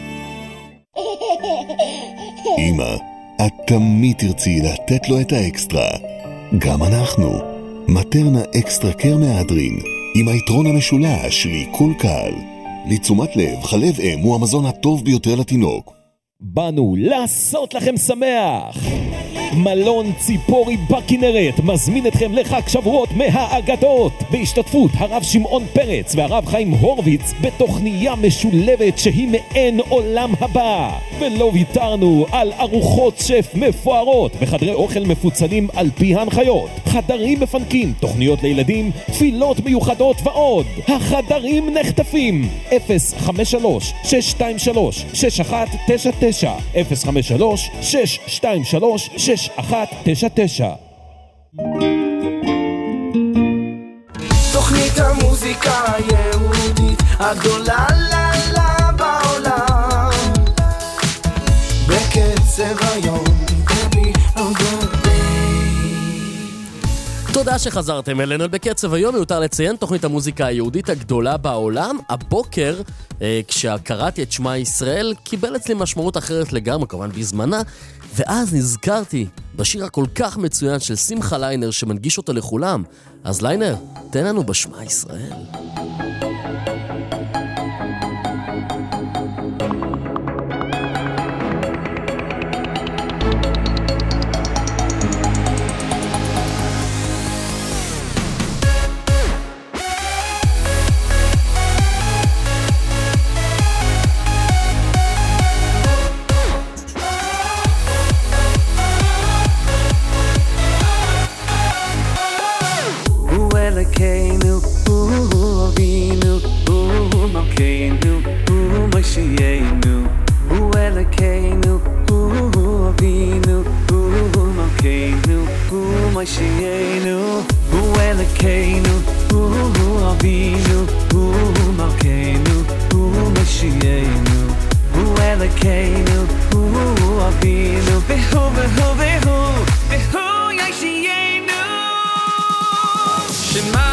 אמא, את תמיד תרצי לתת לו את האקסטרה. גם אנחנו. מטרנה אקסטרה קר מהדרין, עם היתרון המשולש לעיכול קל. לתשומת לב, חלב אם הוא המזון הטוב ביותר לתינוק. באנו לעשות לכם שמח. מלון ציפורי בכנרת מזמין אתכם לחג שבועות מהאגדות, בהשתתפות הרב שמעון פרץ והרב חיים הורוביץ, בתוכניה משולבת שהיא מעין עולם הבא. ולא ויתרנו על ארוחות שף מפוארות בחדרי אוכל מפוצלים על פי ההנחיות, חדרים מפנקים, תוכניות לילדים, תפילות מיוחדות ועוד. החדרים נחטפים. אפס חמש שלוש שש שתיים שלוש שש אחת תשע תשע, אפס חמש שלוש שש שתיים שלוש שש אחת תשע תשע. תוכנית המוזיקה היהודית הגדולה לה לה בעולם, בקצב היום. תודה שחזרתם אלינו בקצב היום. מיותר לציין, תוכנית המוזיקה היהודית הגדולה בעולם. הבוקר, אה, כשקראתי את שמע ישראל, קיבל אצלי משמעות אחרת לגמרי, כמובן בזמנה, ואז נזכרתי בשיר הכל כך מצוין של שמחה ליינר שמנגיש אותו לכולם. אז ליינר, תן לנו בשמע ישראל. Moshiachenu, Hu Elokeinu, Hu Avinu, Hu Malkeinu, Hu Moshiachenu, Hu Elokeinu, Hu Avinu, Vehu, Vehu, Vehu, Vehu Yoshiachenu. Shema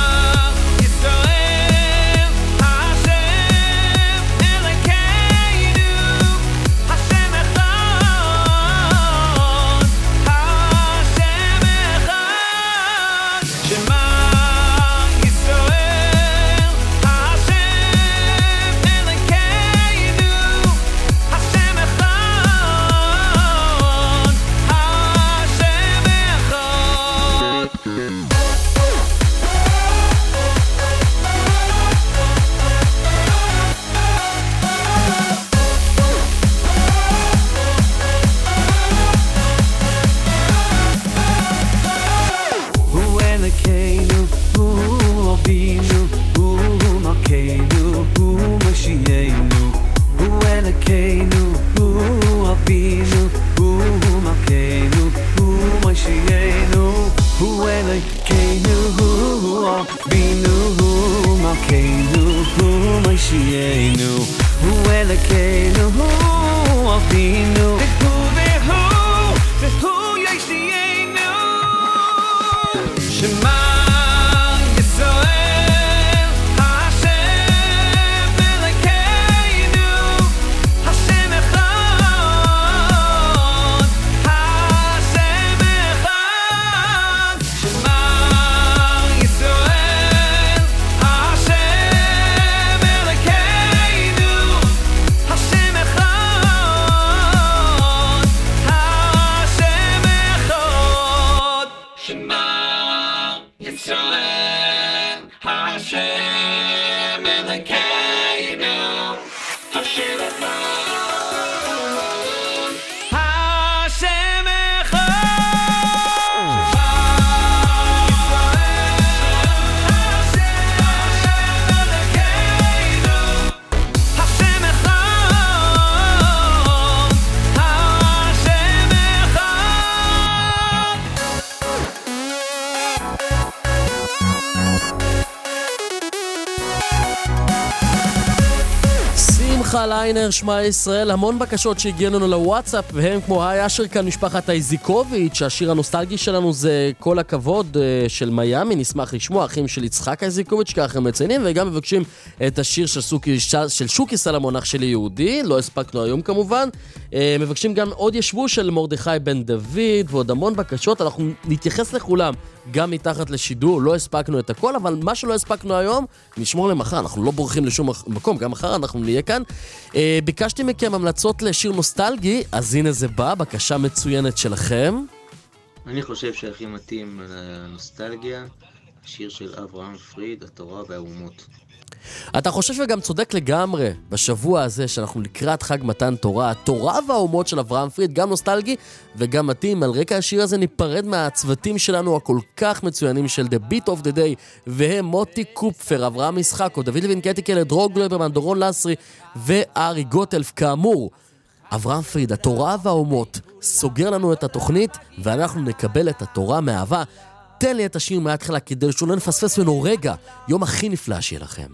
ליינר, שמע ישראל, המון בקשות שהגיעו לנו לוואטסאפ, והם כמו היי אשר כאן משפחת אייזיקוביץ', השיר הנוסטלגי שלנו זה כל הכבוד של מיאמי, נשמח לשמוע, אחים של יצחק אייזיקוביץ', ככה הם מציינים, וגם מבקשים את השיר של, סוקי, של שוקי סלמון, אח שלי יהודי, לא הספקנו היום כמובן, מבקשים גם עוד ישבו של מרדכי בן דוד, ועוד המון בקשות, אנחנו נתייחס לכולם, גם מתחת לשידור, לא הספקנו את הכל, אבל מה שלא הספקנו היום, נשמור למחר, אנחנו לא בורחים לשום מקום, גם מחר אנחנו נהיה כאן. אה, ביקשתי מכם המלצות לשיר נוסטלגי, אז הנה זה בא, בקשה מצוינת שלכם. אני חושב שהכי מתאים לנוסטלגיה, השיר של אברהם פריד, התורה והאומות. אתה חושב וגם צודק לגמרי בשבוע הזה שאנחנו לקראת חג מתן תורה, התורה והאומות של אברהם פריד, גם נוסטלגי וגם מתאים. על רקע השיר הזה ניפרד מהצוותים שלנו הכל כך מצוינים של The Beat of the Day, והם מוטי קופפר, אברהם משחקו, דוד לוין קטיקל, דרוג גלויברמן, דורון לסרי וארי גוטלף. כאמור, אברהם פריד, התורה והאומות, סוגר לנו את התוכנית ואנחנו נקבל את התורה מאהבה. תן לי את השיר מההתחלה כדי שלא נפספס ממנו רגע, יום הכי נפלא שיהיה לכם.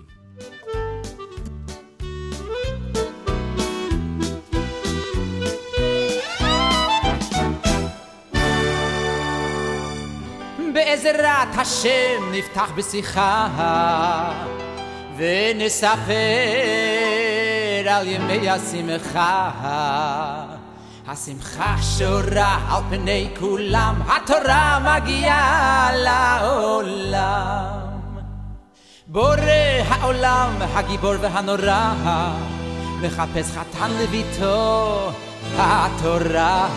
בעזרת השם נפתח בשיחה ונספר על ימי השמחה, השמחה שורה על פני כולם, התורה מגיעה לעולם. בורא העולם, הגיבור והנורא, מחפש חתן לביתו, התורה.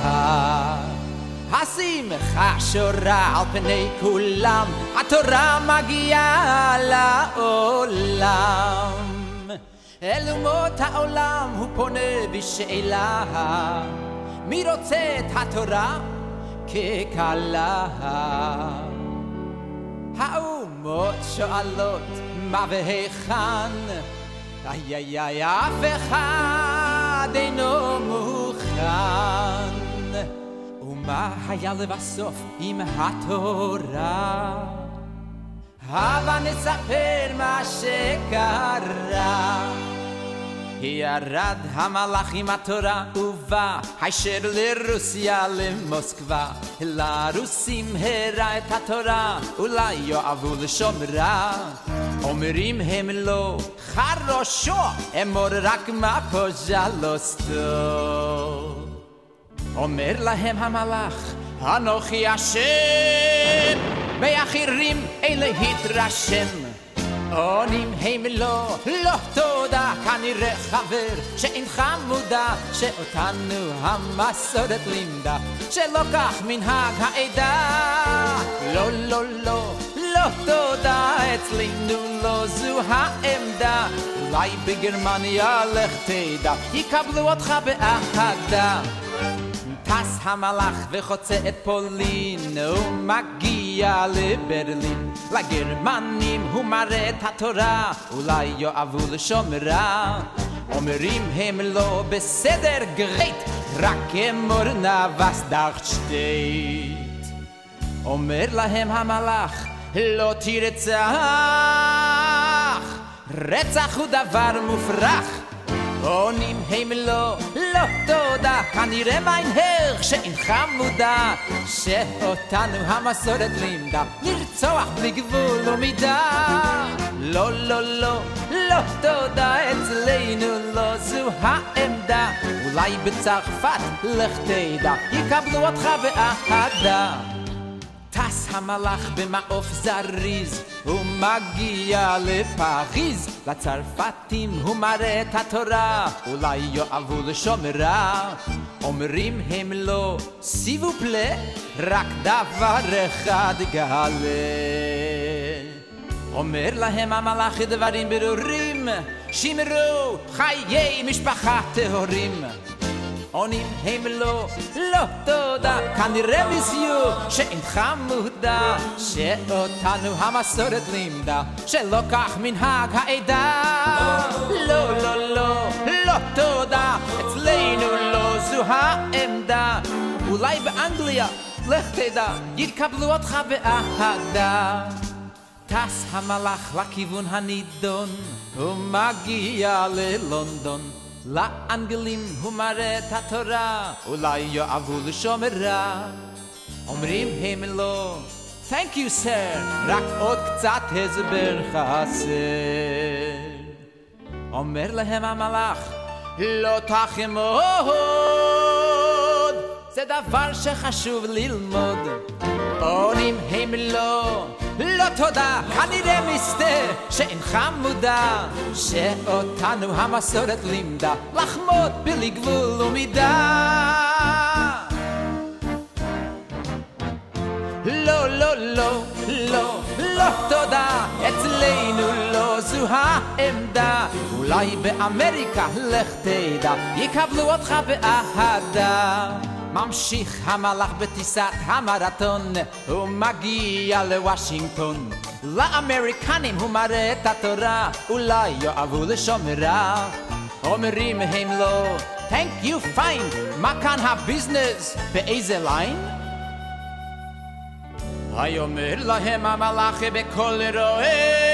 השמחה שורה על פני כולם, התורה מגיעה לעולם. אל אומות העולם הוא פונה בשאלה, מי רוצה את התורה ככלה? האומות שואלות מה והיכן, איי איי איי, אף אחד אינו מוכן. ומה היה לבסוף עם התורה? הבה נספר מה שקרה. ירד המלאך עם התורה ובא הישר לרוסיה למוסקבה. לרוסים הראה את התורה, אולי יאהבו לשומרה. אומרים הם לא חרושו, אמור רק מה פוז'לוסטו. אומר להם המלאך, אנוכי השם, באחרים אין להתרשם. עונים הם לא, לא תודה, כנראה חבר שאינך מודע, שאותנו המסורת לימדה, שלא כך מנהג העדה. לא, לא, לא, לא תודה, אצלנו לא זו העמדה. אולי בגרמניה לך תדע, יקבלו אותך באהדה. טס המלאך וחוצה את פולין, הוא מגיע לברלין. לגרמנים הוא מראה את התורה, אולי יאהבו לשומרה. אומרים הם לא בסדר גרייט, רק אמור נבס דאכט שטייט. אומר להם המלאך, לא תרצח, רצח הוא דבר מופרך. עונים הם לא, לא תודה, כנראה מיין הרך שאינך מודע, שאותנו המסורת לימדה לרצוח בלי גבול ומידה. לא, לא, לא, לא תודה, אצלנו לא זו העמדה. אולי בצרפת לך תדע, יקבלו אותך באהדה. טס המלאך במעוף זריז, הוא מגיע לפריז. לצרפתים הוא מראה את התורה, אולי יאהבו לשומרה. אומרים הם לא, סיבו פלה, רק דבר אחד גלה. אומר להם המלאך דברים ברורים, שמרו חיי משפחה טהורים. עונים הם לא, לא תודה, כנראה מזיו שאינך מודע, שאותנו המסורת לימדה, שלא כך מנהג העדה. לא, לא, לא, לא תודה, אצלנו לא זו העמדה. אולי באנגליה, לך תדע, יקבלו אותך באהדה. טס המלאך לכיוון הנידון, הוא מגיע ללונדון. לאנגלים הוא מראה את התורה, אולי יאהבו לשומרה. אומרים הם לא, thank you sir, רק עוד קצת הסבר חסר. אומר להם המלאך, לא תחמוד, זה דבר שחשוב ללמוד. עונים הם לא, לא תודה, כנראה מסתר שאינך מודע, שאותנו המסורת לימדה לחמוד בלי גבול ומידה. לא, לא, לא, לא, לא תודה, אצלנו לא זו העמדה. אולי באמריקה לך תדע, יקבלו אותך באהדה. ממשיך המלאך בטיסת המרתון, הוא מגיע לוושינגטון. לאמריקנים הוא מראה את התורה, אולי יאהבו לשומרה. אומרים הם לא, thank you fine, מה כאן הביזנס, באיזה ליין? היאמר להם המלאך בקול רועם,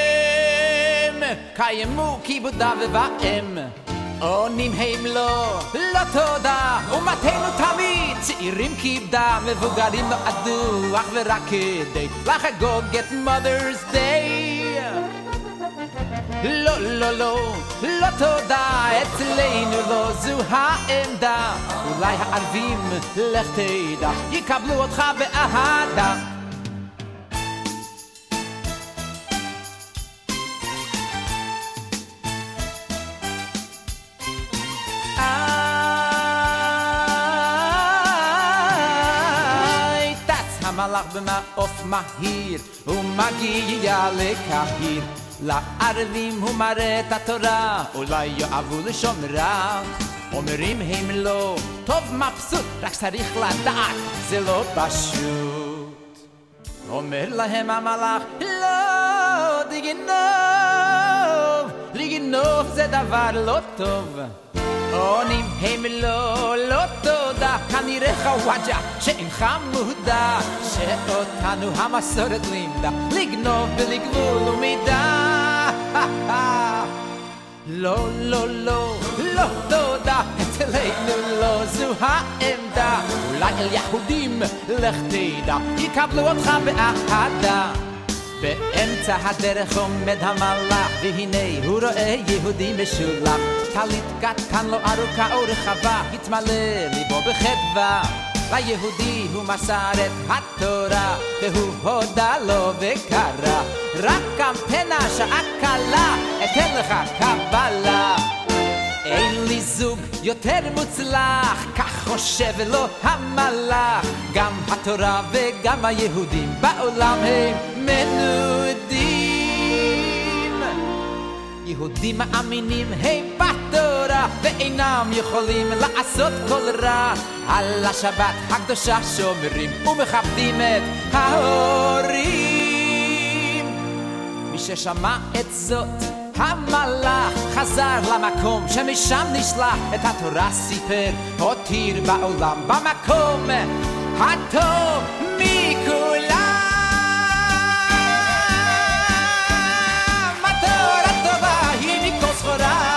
קיימו כיבודה ובאם. עונים הם לא, לא תודה, ומתנו תמיד צעירים כיבדה, מבוגרים נועדו אך ורק כדי לחגוג את Mother's Day. לא, לא, לא, לא תודה, אצלנו לא זו העמדה. אולי הערבים, לך תדע, יקבלו אותך באהדה. המלאך במעוף מהיר, הוא מגיע לקהיר. לערבים הוא מראה את התורה, אולי יאהבו לשומרה. אומרים הם לא, טוב מבסוט, רק צריך לדעת, זה לא פשוט. אומר להם המלאך, לא, לגנוב, לגנוב זה דבר לא טוב. עונים הם לא, לא תודה, כנראה חוואג'ה שאינך מודע, שאותנו המסורת לימדה, לגנוב בלי גבול ומידה. לא, לא, לא, לא תודה, אצלנו לא זו העמדה, אולי אל יהודים לך תדע, יקבלו אותך באהדה. באמצע הדרך עומד המלאך, והנה הוא רואה יהודי משולח, טלית קטן לו ארוכה ורחבה, התמלא ליבו בחדווה. ליהודי הוא מסר את התורה, והוא הודה לו וקרא, רק קמפנה שעה קלה, אתן לך קבלה. אין לי זוג יותר מוצלח, כך חושב לו המלאך, גם התורה וגם היהודים בעולם הם מנודים. יהודים מאמינים הם בתורה, ואינם יכולים לעשות כל רע, על השבת הקדושה שומרים ומכבדים את ההורים. מי ששמע את זאת המלאך חזר למקום שמשם נשלח, את התורה סיפר, הותיר בעולם במקום הטוב מכולם. התורה טובה היא מכל סחורה.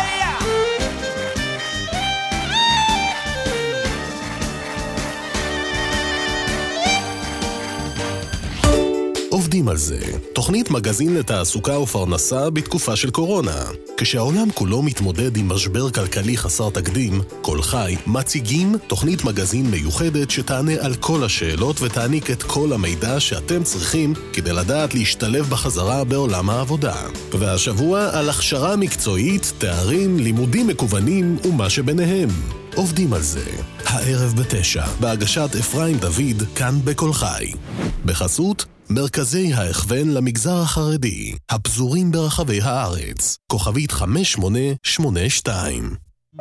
עובדים על זה. תוכנית מגזין לתעסוקה ופרנסה בתקופה של קורונה. כשהעולם כולו מתמודד עם משבר כלכלי חסר תקדים, כל חי מציגים תוכנית מגזין מיוחדת שתענה על כל השאלות ותעניק את כל המידע שאתם צריכים כדי לדעת להשתלב בחזרה בעולם העבודה. והשבוע על הכשרה מקצועית, תארים, לימודים מקוונים ומה שביניהם. עובדים על זה. הערב בתשע, בהגשת אפרים דוד, כאן בכל חי. בחסות מרכזי ההכוון למגזר החרדי, הפזורים ברחבי הארץ, כוכבית חמש שמונה שמונה שתיים.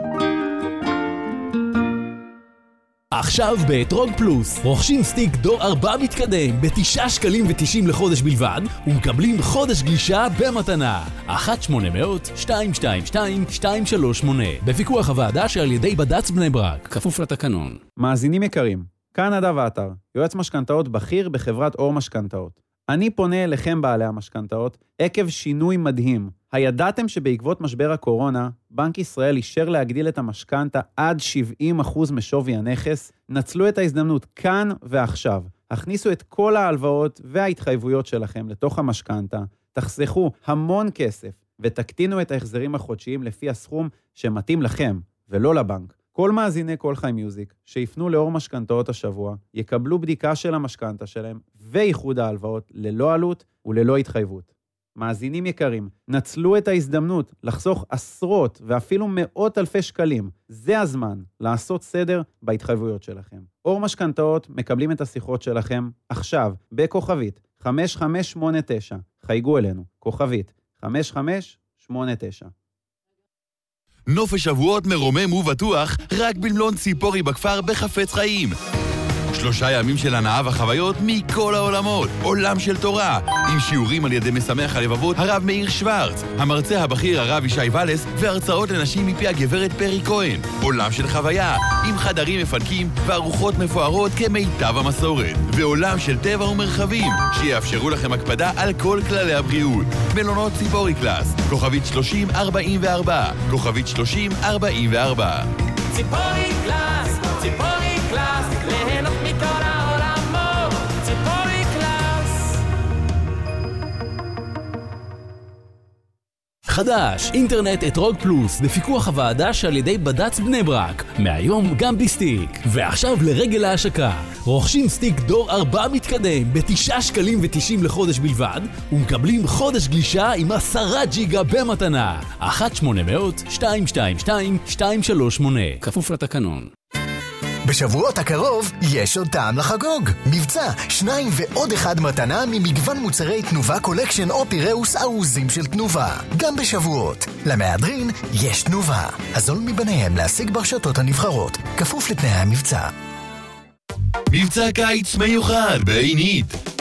עכשיו באתרוג פלוס, רוכשים סטיק דור ארבע מתקדם בתשעה שקלים ותשעים לחודש בלבד, ומקבלים חודש גלישה במתנה. אחת שמונה מאות שתיים שתיים שתיים שתיים שלוש שמונה, בפיקוח הוועדה שעל ידי בד"ץ בני ברק, כפוף לתקנון. מאזינים יקרים, כאן נדב עטר, יועץ משכנתאות בכיר בחברת אור משכנתאות. אני פונה אליכם בעלי המשכנתאות עקב שינוי מדהים. הידעתם שבעקבות משבר הקורונה, בנק ישראל אישר להגדיל את המשכנתה עד שבעים אחוז משווי הנכס? נצלו את ההזדמנות כאן ועכשיו. הכניסו את כל ההלוואות וההתחייבויות שלכם לתוך המשכנתה, תחסכו המון כסף ותקטינו את ההחזרים החודשיים לפי הסכום שמתאים לכם ולא לבנק. כל מאזיני כל חי מיוזיק שיפנו לאור משכנתאות השבוע, יקבלו בדיקה של המשכנתה שלהם ואיחוד ההלוואות ללא עלות וללא התחייבות. מאזינים יקרים, נצלו את ההזדמנות לחסוך עשרות ואפילו מאות אלפי שקלים. זה הזמן לעשות סדר בהתחייבויות שלכם. אור משכנתאות מקבלים את השיחות שלכם עכשיו בכוכבית חמש חמש שמונה תשע. חייגו אלינו, כוכבית חמש חמש שמונה תשע. נופש שבועות מרומם ובטוח רק במלון ציפורי בכפר בחפץ חיים. שלושה ימים של הנאה וחוויות מכל העולמות. עולם של תורה, עם שיעורים על ידי משמח הלבבות הרב מאיר שוורץ, המרצה הבכיר הרב ישי ולס, והרצאות לנשים מפי הגברת פרי כהן. עולם של חוויה, עם חדרים מפנקים וארוחות מפוארות כמיטב המסורת. ועולם של טבע ומרחבים, שיאפשרו לכם הקפדה על כל כללי הבריאות. מלונות ציפורי קלאס, כוכבית שלושים ארבעים וארבע, כוכבית שלושים ארבעים וארבע. ציפורי קלאס, ציפורי קלאס, ליהנות מכל העולמות, ציפורי קלאס. חדש, אינטרנט אתרוג פלוס, בפיקוח הוועדה שעל ידי בד"ץ בני ברק, מהיום גם בסטיק. ועכשיו לרגל ההשקה, רוכשים סטיק דור ארבע מתקדם בתשעה שקלים ותשעים לחודש בלבד, ומקבלים חודש גלישה עם עשרה ג'יגה במתנה. אחת שמונה מאות שתיים שתיים שתיים שתיים שלוש שמונה, כפוף לתקנון. בשבועות הקרוב יש עוד טעם לחגוג. מבצע שניים ועוד אחד מתנה ממגוון מוצרי תנובה קולקשן או פיראוס ארוזים של תנובה. גם בשבועות. למהדרין יש תנובה. הזול מבניהם להשיג ברשתות הנבחרות. כפוף לתנאי המבצע. מבצע קיץ מיוחד בעינית.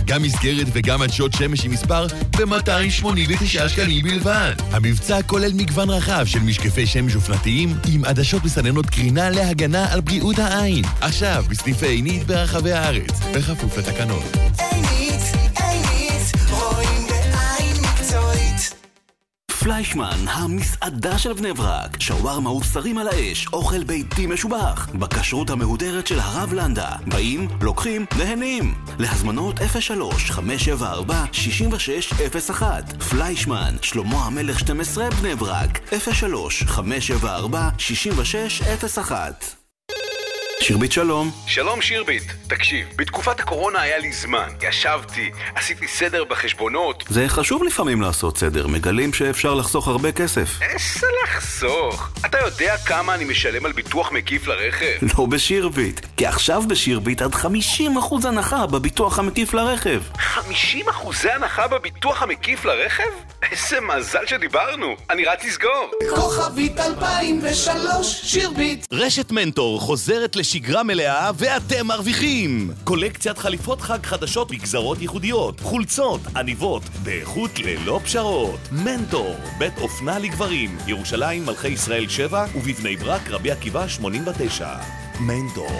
גם מסגרת וגם עדשות שמש עם מספר ב-מאתיים שמונים ותשעה שקלים בלבד. המבצע כולל מגוון רחב של משקפי שמש אופנתיים עם עדשות מסננות קרינה להגנה על בריאות העין. עכשיו בסניפי עינית ברחבי הארץ, בכפוף לתקנות. עינית, עינית, רואים בעין מקצועית. פליישמן, המסעדה של בני ברק. שווארמה ובשרים על האש, אוכל ביתי משובח. בכשרות המהודרת של הרב לנדה. באים, לוקחים, נהנים. להזמנות אפס שלוש חמש שבע ארבע שש שש אפס אחת. פליישמן, שלמה המלך שתים עשרה בני ברק. אפס שלוש חמש שבע ארבע שש שש אפס אחת. שירבית שלום. שלום שירבית, תקשיב, בתקופת הקורונה היה לי זמן, ישבתי, עשיתי סדר בחשבונות. זה חשוב לפעמים לעשות סדר, מגלים שאפשר לחסוך הרבה כסף. איזה לחסוך? אתה יודע כמה אני משלם על ביטוח מקיף לרכב? לא בשירבית, כי עכשיו בשירבית עד חמישים אחוז הנחה בביטוח המקיף לרכב. חמישים אחוז הנחה בביטוח המקיף לרכב? איזה מזל שדיברנו, אני רץ לסגור. כוכבית אלפיים ושלוש שירבית. רשת מנטור חוזרת לשגרה מלאה ואתם מרוויחים. קולקציית חליפות חג חדשות בגזרות ייחודיות, חולצות, עניבות, באיכות ללא פשרות. מנטור, בית אופנה לגברים, ירושלים מלכי ישראל שבע ובבני ברק רבי עקיבא שמונים ותשע. מנטור.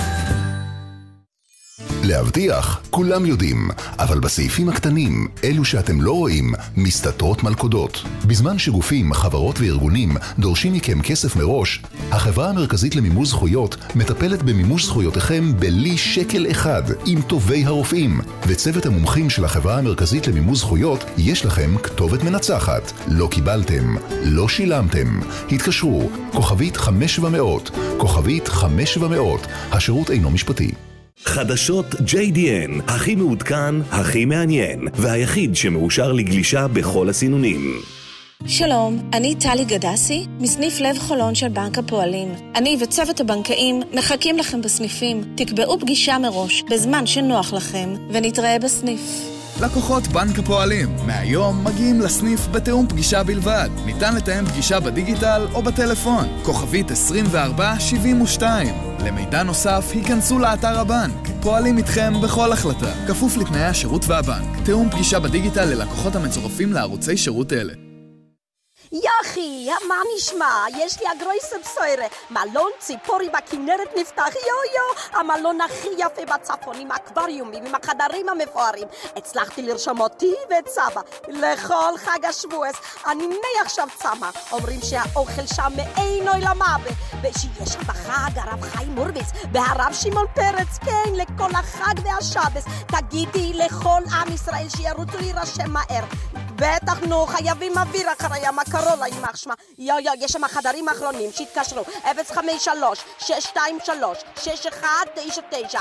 להבטיח, כולם יודעים, אבל בסעיפים הקטנים, אלו שאתם לא רואים, מסתתרות מלכודות. בזמן שגופים, חברות וארגונים דורשים מכם כסף מראש, החברה המרכזית למימוש זכויות מטפלת במימוש זכויותיכם בלי שקל אחד, עם טובי הרופאים. וצוות המומחים של החברה המרכזית למימוש זכויות, יש לכם כתובת מנצחת. לא קיבלתם, לא שילמתם. התקשרו, כוכבית חמש שבע מאות, כוכבית חמש שבע מאות, השירות אינו משפטי. חדשות ג'יי די אן, הכי מעודכן, הכי מעניין, והיחיד שמאושר לגלישה בכל הסינונים. שלום, אני טלי גדסי, מסניף לב חולון של בנק הפועלים. אני וצוות הבנקאים מחכים לכם בסניפים. תקבעו פגישה מראש, בזמן שנוח לכם, ונתראה בסניף. לקוחות בנק הפועלים, מהיום מגיעים לסניף בתאום פגישה בלבד. ניתן לתאם פגישה בדיגיטל או בטלפון. כוכבית עשרים וארבע שבעים ושתיים. למידע נוסף, היכנסו לאתר הבנק. פועלים איתכם בכל החלטה. כפוף לתנאי השירות והבנק. תאום פגישה בדיגיטל ללקוחות המצורפים לערוצי שירות אלה. יחי, מה נשמע? יש לי הגרויסה בסוירה. מלון ציפורי בכנרת נפתח, יו-יו. המלון הכי יפה בצפון, עם האקווריומים, עם החדרים המפוארים. הצלחתי לרשום אותי ואת סבא לכל חג השבועס. אני מעכשיו צמה. אומרים שהאוכל שם מעין עולמה. ושיש שם בחג הרב חיים מורביץ והרב שמעון פרץ, כן, לכל החג והשבס. תגידי לכל עם ישראל שירוצו להירשם מהר. בטח נו, חייבים אוויר אחרי המקרולה עם החשמה. יו יו, יש שם חדרים אחרונים, שיתקשרו אפס חמש שלוש שש שתיים שלוש שש אחת תשע תשע.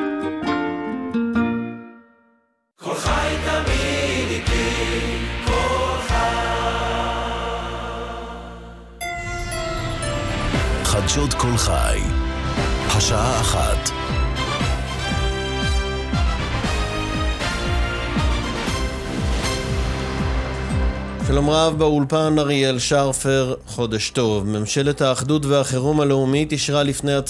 כל חי תמיד איתי, כל חי. חדשות כל חי, השעה אחת. שלום רב, באולפן אריאל שרפר, חודש טוב. ממשלת האחדות והחירום הלאומית אישרה לפני